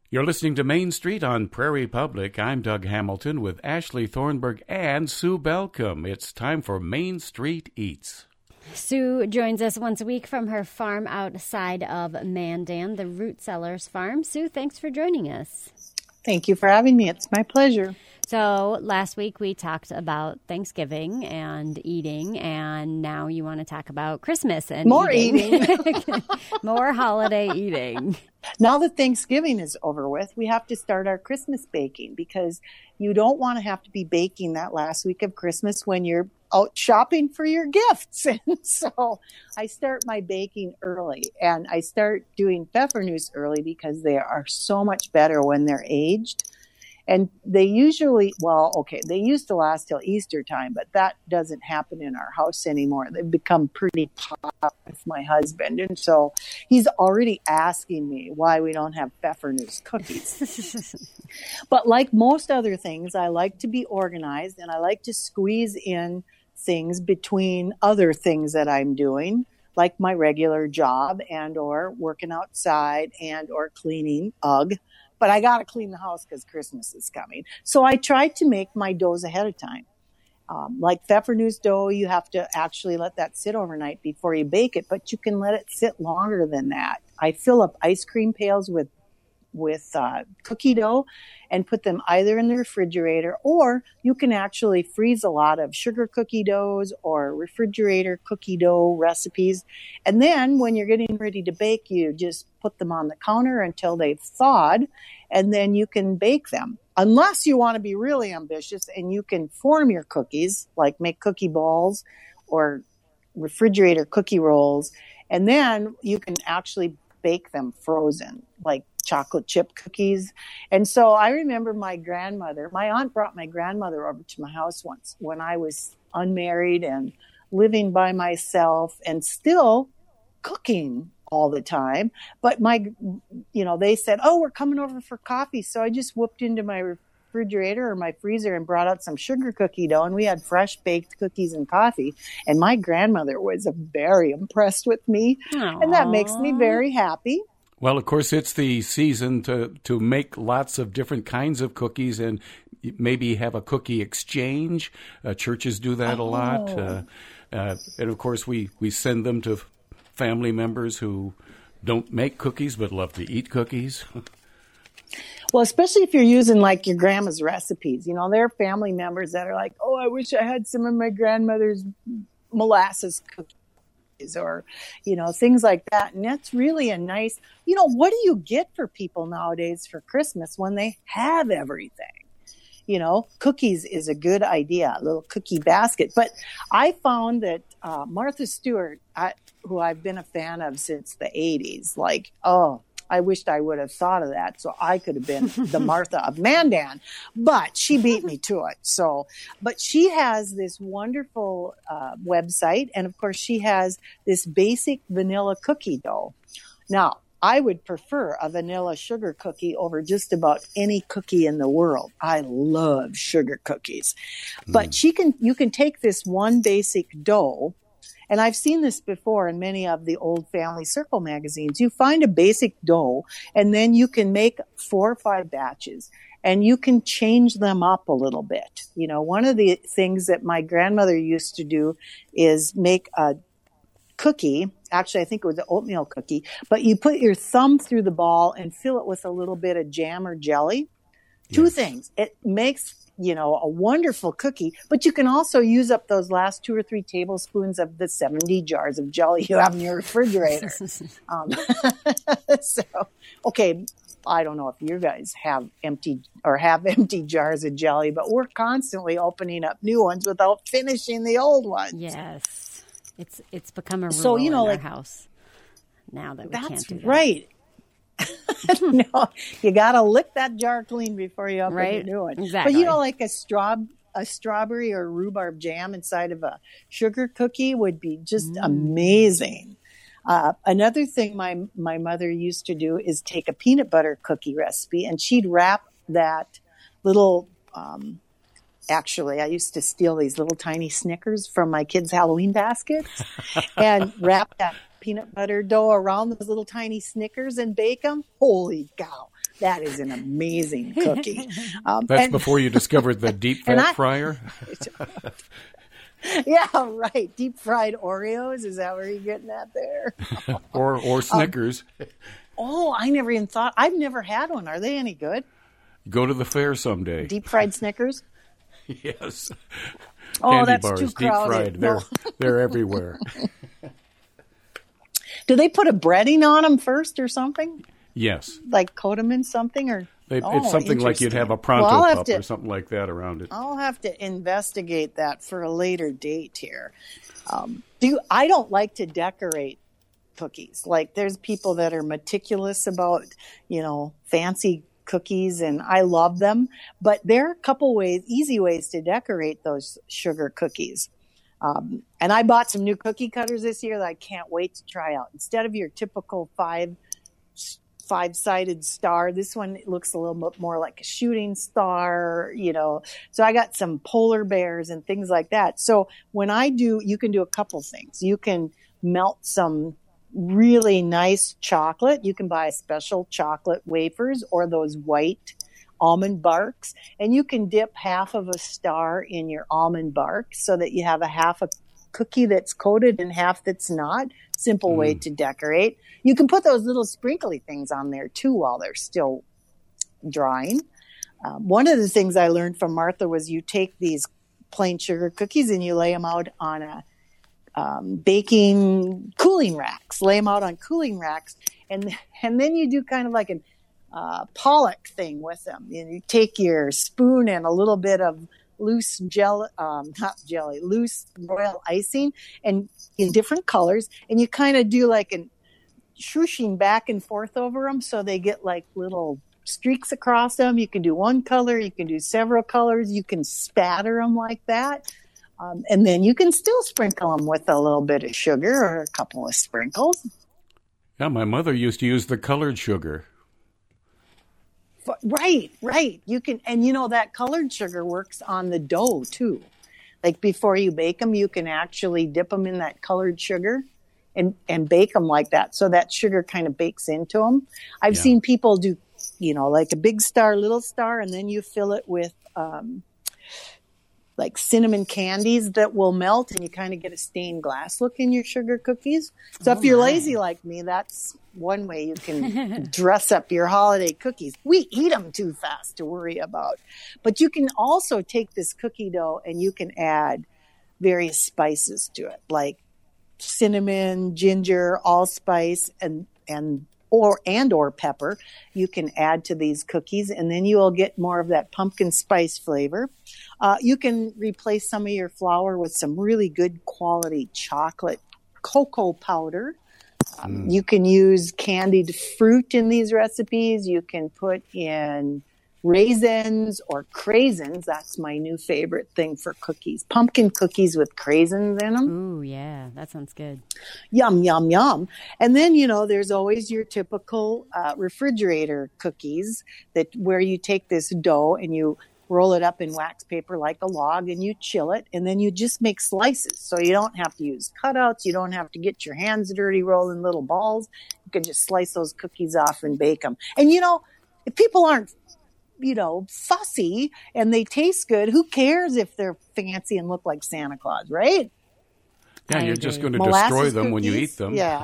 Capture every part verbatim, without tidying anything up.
You're listening to Main Street on Prairie Public. I'm Doug Hamilton with Ashley Thornburg and Sue Belcom. It's time for Main Street Eats. Sue joins us once a week from her farm outside of Mandan, the Root Cellars Farm. Sue, thanks for joining us. Thank you for having me. It's my pleasure. So last week we talked about Thanksgiving and eating, and now you want to talk about Christmas and more eating. eating. More holiday eating. Now that Thanksgiving is over with, we have to start our Christmas baking because you don't want to have to be baking that last week of Christmas when you're out shopping for your gifts. And so I start my baking early, and I start doing pfeffernusse early because they are so much better when they're aged. And they usually, well, okay, they used to last till Easter time, but that doesn't happen in our house anymore. They've become pretty popular with my husband. And so he's already asking me why we don't have pfeffernusse cookies. But like most other things, I like to be organized, and I like to squeeze in things between other things that I'm doing, like my regular job and or working outside and or cleaning. Ugh. But I got to clean the house because Christmas is coming. So I try to make my doughs ahead of time. Um, like pfeffernusse dough, you have to actually let that sit overnight before you bake it, but you can let it sit longer than that. I fill up ice cream pails with with uh, cookie dough and put them either in the refrigerator, or you can actually freeze a lot of sugar cookie doughs or refrigerator cookie dough recipes. And then when you're getting ready to bake, you just put them on the counter until they've thawed, and then you can bake them. Unless you want to be really ambitious and you can form your cookies, like make cookie balls or refrigerator cookie rolls, and then you can actually bake them frozen, like chocolate chip cookies. And so I remember my grandmother, my aunt brought my grandmother over to my house once when I was unmarried and living by myself and still cooking all the time. But my, you know, they said, oh, we're coming over for coffee. So I just whooped into my refrigerator or my freezer and brought out some sugar cookie dough, and we had fresh baked cookies and coffee. And my grandmother was very impressed with me. Aww. And that makes me very happy. Well, of course, it's the season to, to make lots of different kinds of cookies and maybe have a cookie exchange. Uh, churches do that oh. a lot. Uh, uh, and, of course, we, we send them to family members who don't make cookies but love to eat cookies. Well, especially if you're using, like, your grandma's recipes. You know, there are family members that are like, oh, I wish I had some of my grandmother's molasses cookies. Or, you know, things like that. And that's really a nice, you know, what do you get for people nowadays for Christmas when they have everything? You know, cookies is a good idea, a little cookie basket. But I found that uh, Martha Stewart, I, who I've been a fan of since the eighties, like, oh, I wished I would have thought of that so I could have been the Martha of Mandan, but she beat me to it. So, but she has this wonderful uh, website, and of course she has this basic vanilla cookie dough. Now, I would prefer a vanilla sugar cookie over just about any cookie in the world. I love sugar cookies, mm. but she can, you can take this one basic dough. And I've seen this before in many of the old Family Circle magazines. You find a basic dough, and then you can make four or five batches, and you can change them up a little bit. You know, one of the things that my grandmother used to do is make a cookie. Actually, I think it was an oatmeal cookie, but you put your thumb through the ball and fill it with a little bit of jam or jelly. Yes. Two things. It makes, you know, a wonderful cookie, but you can also use up those last two or three tablespoons of the seventy jars of jelly you have in your refrigerator. um, so, okay, I don't know if you guys have empty or have empty jars of jelly, but we're constantly opening up new ones without finishing the old ones. Yes, it's it's become a rule so, you know, in like, our house now that we that's can't do that. Right. No, you got to lick that jar clean before you open right? a new one. Exactly. But you know, like a straw, a strawberry or rhubarb jam inside of a sugar cookie would be just mm. amazing. Uh, another thing my my mother used to do is take a peanut butter cookie recipe, and she'd wrap that little. Um, actually, I used to steal these little tiny Snickers from my kids' Halloween baskets, and wrap that peanut butter dough around those little tiny Snickers and bake them. Holy cow. That is an amazing cookie. Um, That's and, before you discovered the deep fat I, fryer? Yeah, right. Deep fried Oreos. Is that where you're getting at there? or or Snickers. Um, oh, I never even thought. I've never had one. Are they any good? Go to the fair someday. Deep fried Snickers? Yes. Oh, Candy that's bars, too crowded. Deep fried. They're, they're everywhere. Do they put a breading on them first or something? Yes. Like coat them in something? or? They, oh, it's something like you'd have a Pronto well, Pup to, or something like that around it. I'll have to investigate that for a later date here. Um, do I don't like to decorate cookies. Like there's people that are meticulous about, you know, fancy cookies, and I love them. But there are a couple ways, easy ways to decorate those sugar cookies. Um, and I bought some new cookie cutters this year that I can't wait to try out. Instead of your typical five five-sided star, this one looks a little bit more like a shooting star, you know. So I got some polar bears and things like that. So when I do, you can do a couple things. You can melt some really nice chocolate. You can buy special chocolate wafers or those white almond barks, and you can dip half of a star in your almond bark so that you have a half a cookie that's coated and half that's not. Simple way mm. to decorate. You can put those little sprinkly things on there too while they're still drying. Um, one of the things I learned from Martha was you take these plain sugar cookies and you lay them out on a um, baking cooling racks. Lay them out on cooling racks, and and then you do kind of like an uh, Pollock thing with them. You, you take your spoon and a little bit of loose gel, um, not jelly, loose royal icing, and in different colors, and you kind of do like an swooshing back and forth over them so they get like little streaks across them. You can do one color, you can do several colors, you can spatter them like that, um, and then you can still sprinkle them with a little bit of sugar or a couple of sprinkles. Yeah, my mother used to use the colored sugar. Right, right. You can, and you know that colored sugar works on the dough too. Like before you bake them, you can actually dip them in that colored sugar and, and bake them like that. So that sugar kind of bakes into them. I've yeah. seen people do, you know, like a big star, little star, and then you fill it with, um, like cinnamon candies that will melt, and you kind of get a stained glass look in your sugar cookies. So oh if you're my. lazy like me, that's one way you can dress up your holiday cookies. We eat them too fast to worry about. But you can also take this cookie dough and you can add various spices to it, like cinnamon, ginger, allspice, and and or and or pepper. You can add to these cookies, and then you will get more of that pumpkin spice flavor. Uh, you can replace some of your flour with some really good quality chocolate cocoa powder. Um, mm. You can use candied fruit in these recipes. You can put in raisins or craisins. That's my new favorite thing for cookies. Pumpkin cookies with craisins in them. Ooh, yeah, that sounds good. Yum, yum, yum. And then, you know, there's always your typical uh, refrigerator cookies that where you take this dough and you roll it up in wax paper like a log and you chill it, and then you just make slices. So you don't have to use cutouts. You don't have to get your hands dirty rolling little balls. You can just slice those cookies off and bake them. And, you know, if people aren't, you know, fussy and they taste good, who cares if they're fancy and look like Santa Claus, right? Yeah, I you're agree. just going to Molasses destroy them cookies? When you eat them. Yeah.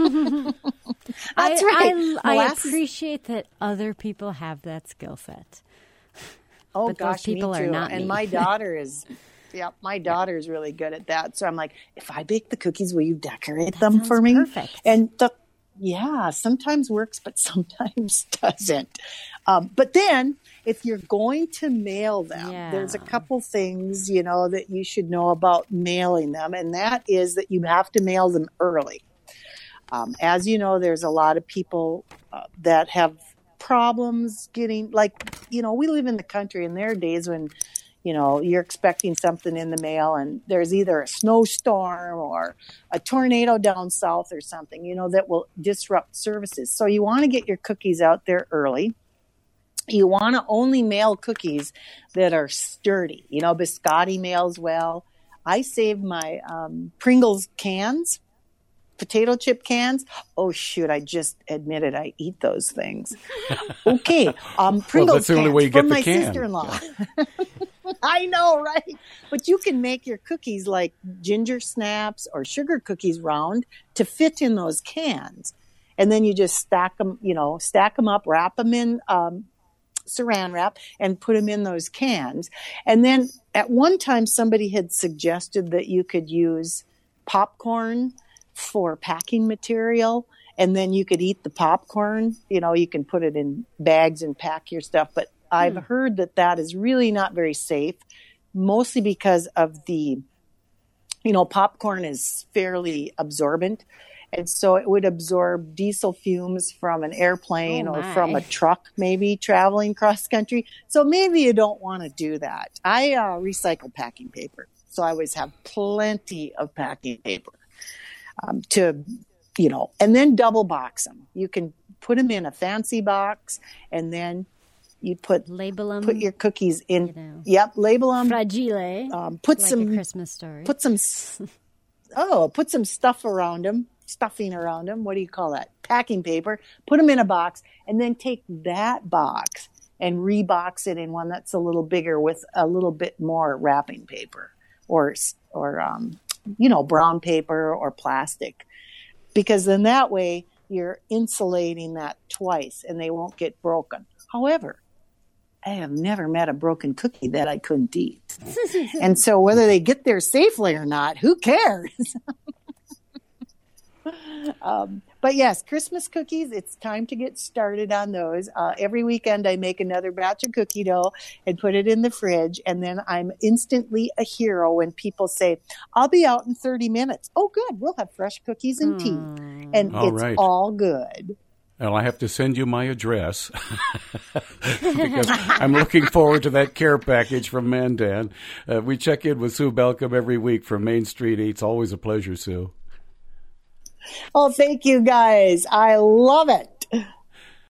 That's I, right. I, I appreciate that other people have that skill set. Oh, but gosh, those people me too. Are not and me. my daughter is, yeah, my daughter is really good at that. So I'm like, if I bake the cookies, will you decorate that them for me? Perfect. And the, yeah, sometimes works, but sometimes doesn't. Um, but then if you're going to mail them, yeah. there's a couple things, you know, that you should know about mailing them. And that is that you have to mail them early. Um, as you know, there's a lot of people uh, that have problems getting, like, you know, we live in the country, and there are days when, you know, you're expecting something in the mail and there's either a snowstorm or a tornado down south or something, you know, that will disrupt services. So you want to get your cookies out there early. You want to only mail cookies that are sturdy. You know, biscotti mails well. I save my um, Pringles cans potato chip cans. Oh, shoot, I just admitted I eat those things. Okay, um, Pringles well, that's the only way you cans from get the my can. sister-in-law. Yeah. I know, right? But you can make your cookies like ginger snaps or sugar cookies round to fit in those cans. And then you just stack them, you know, stack them up, wrap them in um, saran wrap, and put them in those cans. And then at one time, somebody had suggested that you could use popcorn for packing material, and then you could eat the popcorn. You know, you can put it in bags and pack your stuff. But I've hmm. heard that that is really not very safe, mostly because of the, you know, popcorn is fairly absorbent. And so it would absorb diesel fumes from an airplane oh or from a my. truck, maybe traveling cross country. So maybe you don't want to do that. I uh, recycle packing paper. So I always have plenty of packing paper um, to, you know, and then double box them. You can put them in a fancy box, and then you put label them, put your cookies in. You know, yep, label them. Fragile. Um, put like some a Christmas story. Put some. Oh, put some stuff around them. Stuffing around them. What do you call that? Packing paper. Put them in a box, and then take that box and rebox it in one that's a little bigger with a little bit more wrapping paper, or or um, you know, brown paper or plastic, because then that way you're insulating that twice, and they won't get broken. However, I have never met a broken cookie that I couldn't eat, and so whether they get there safely or not, who cares? Um, but yes, Christmas cookies, it's time to get started on those. Uh, every weekend I make another batch of cookie dough and put it in the fridge. And then I'm instantly a hero when people say, I'll be out in thirty minutes. Oh, good. We'll have fresh cookies and tea. Mm. And all it's right. all good. Well, I have to send you my address because I'm looking forward to that care package from Mandan. Uh, we check in with Sue Belcom every week from Main Street Eats. Always a pleasure, Sue. Oh, thank you, guys. I love it.